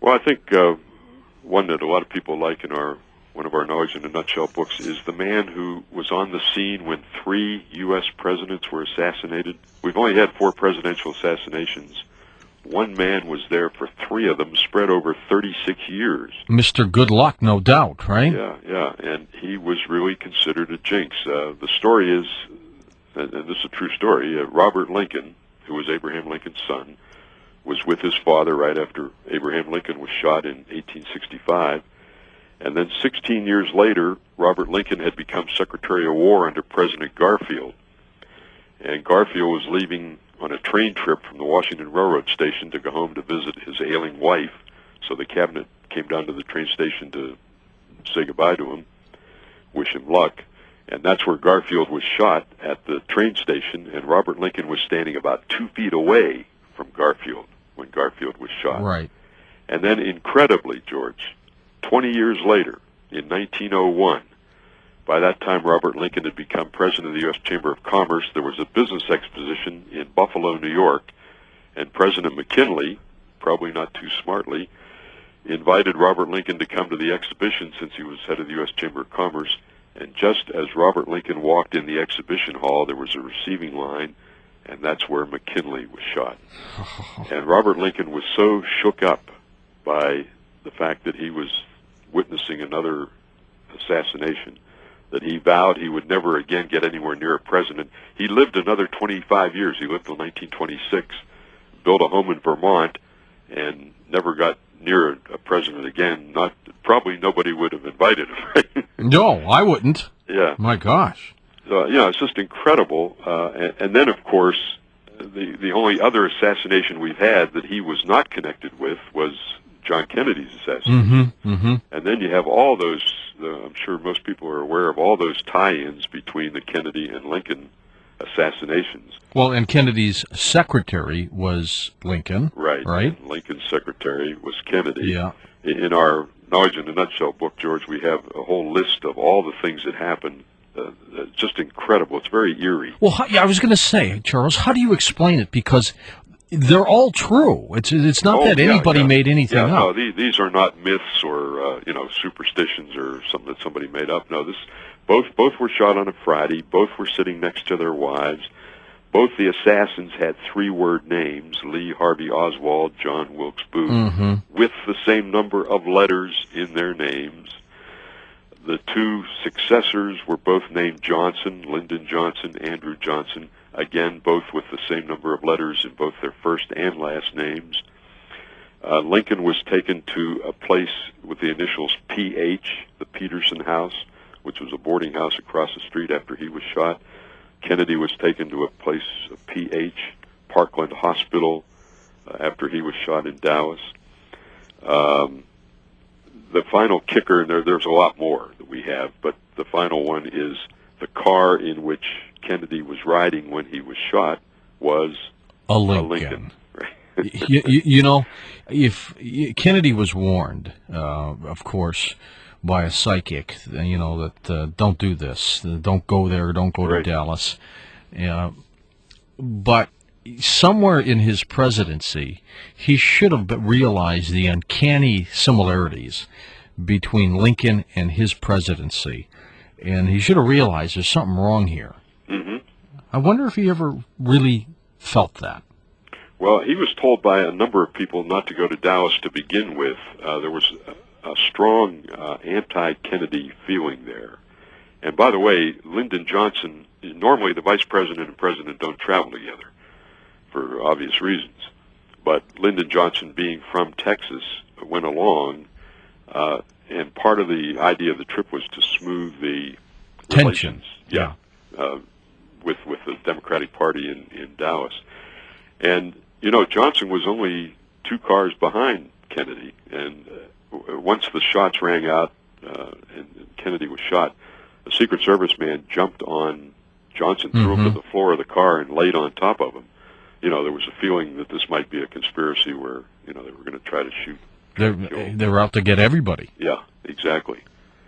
Well, I think one that a lot of people like in one of our Knowledge in a Nutshell books is the man who was on the scene when 3 U.S. presidents were assassinated. We've only had 4 presidential assassinations. One man was there for 3 of them, spread over 36 years. Mr. Good Luck, no doubt, right? Yeah, and he was really considered a jinx. The story is, and this is a true story, Robert Lincoln, who was Abraham Lincoln's son, was with his father right after Abraham Lincoln was shot in 1865. And then 16 years later, Robert Lincoln had become Secretary of War under President Garfield. And Garfield was leaving on a train trip from the Washington Railroad station to go home to visit his ailing wife. So the cabinet came down to the train station to say goodbye to him, wish him luck. And that's where Garfield was shot, at the train station, and Robert Lincoln was standing about 2 feet away from Garfield when Garfield was shot. Right. And then, incredibly, George, 20 years later, in 1901, by that time Robert Lincoln had become president of the U.S. Chamber of Commerce. There was a business exposition in Buffalo, New York, and President McKinley, probably not too smartly, invited Robert Lincoln to come to the exhibition since he was head of the U.S. Chamber of Commerce. And just as Robert Lincoln walked in the exhibition hall, there was a receiving line, and that's where McKinley was shot. And Robert Lincoln was so shook up by the fact that he was witnessing another assassination that he vowed he would never again get anywhere near a president. He lived another 25 years. He lived till 1926, built a home in Vermont, and never got near a president again. Probably nobody would have invited him. No, I wouldn't. Yeah. My gosh. So, it's just incredible. And then, of course, the only other assassination we've had that he was not connected with was John Kennedy's assassination. And then you have all those, I'm sure most people are aware of all those tie-ins between the Kennedy and Lincoln assassinations. Well, and Kennedy's secretary was Lincoln. Right. Right. And Lincoln's secretary was Kennedy. Yeah. In our Knowledge in a Nutshell book, George, we have a whole list of all the things that happened. Just incredible. It's very eerie. Well, I was going to say, Charles, how do you explain it? Because they're all true. It's not that anybody made anything up. No, these are not myths or superstitions or something that somebody made up. No, both were shot on a Friday. Both were sitting next to their wives. Both the assassins had 3-word names: Lee Harvey Oswald, John Wilkes Booth, with the same number of letters in their names. The 2 successors were both named Johnson, Lyndon Johnson, Andrew Johnson, again, both with the same number of letters in both their first and last names. Lincoln was taken to a place with the initials P.H., the Peterson House, which was a boarding house across the street after he was shot. Kennedy was taken to a place of P.H., Parkland Hospital, after he was shot in Dallas. The final kicker, and there's a lot more that we have, but the final one is the car in which Kennedy was riding when he was shot was a Lincoln. If Kennedy was warned, of course, by a psychic, that don't do this, don't go there, don't go to Dallas. But somewhere in his presidency, he should have realized the uncanny similarities between Lincoln and his presidency. And he should have realized there's something wrong here. I wonder if he ever really felt that. Well, he was told by a number of people not to go to Dallas to begin with. There was a strong anti-Kennedy feeling there. And by the way, Lyndon Johnson, normally the vice president and president don't travel together for obvious reasons. But Lyndon Johnson, being from Texas, went along, and part of the idea of the trip was to smooth the tensions. With the Democratic Party in Dallas. And, Johnson was only 2 cars behind Kennedy. And once the shots rang out and Kennedy was shot, a Secret Service man jumped on Johnson, threw him to the floor of the car, and laid on top of him. There was a feeling that this might be a conspiracy where, they were going to try to shoot. They were out to get everybody. Yeah, exactly.